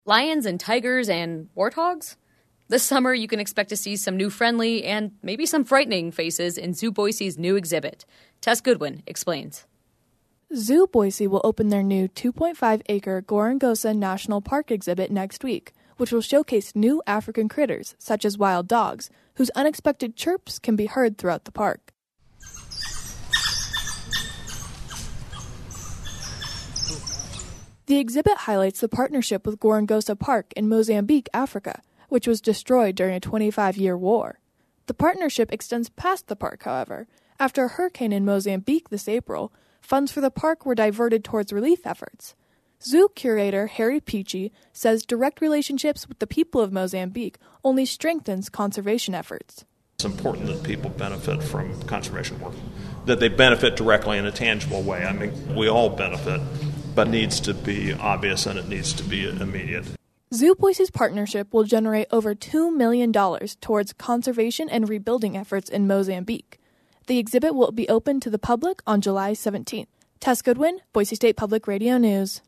Lions and tigers and warthogs? This summer, you can expect to see some new friendly and maybe some frightening faces in Zoo Boise's new exhibit. Tess Goodwin explains. Zoo Boise will open their new 2.5-acre Gorongosa National Park exhibit next week, which will showcase new African critters, such as wild dogs, whose unexpected chirps can be heard throughout the park. The exhibit highlights the partnership with Gorongosa Park in Mozambique, Africa, which was destroyed during a 25-year war. The partnership extends past the park, however. After a hurricane in Mozambique this April, funds for the park were diverted towards relief efforts. Zoo curator Harry Peachy says direct relationships with the people of Mozambique only strengthens conservation efforts. It's important that people benefit from conservation work, that they benefit directly in a tangible way. I mean, we all benefit, but it needs to be obvious and it needs to be immediate. Zoo Boise's partnership will generate over $2 million towards conservation and rebuilding efforts in Mozambique. The exhibit will be open to the public on July 17th. Tess Goodwin, Boise State Public Radio News.